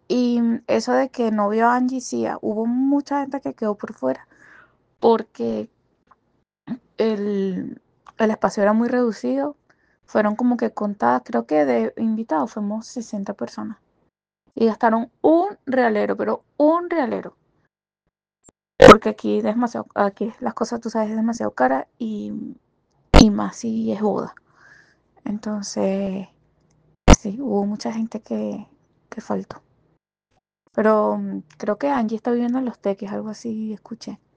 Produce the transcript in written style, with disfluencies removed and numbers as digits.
Y eso de que no vio a Angie, sí, hubo mucha gente que quedó por fuera porque el, el espacio era muy reducido. Fueron como que contadas, creo que de invitados fuimos 60 personas. Y gastaron un realero, pero un realero. Porque aquí es demasiado, aquí las cosas, tú sabes, es demasiado cara y más si es boda. Entonces, sí, hubo mucha gente que faltó. Pero creo que Angie está viviendo en Los Teques, algo así escuché.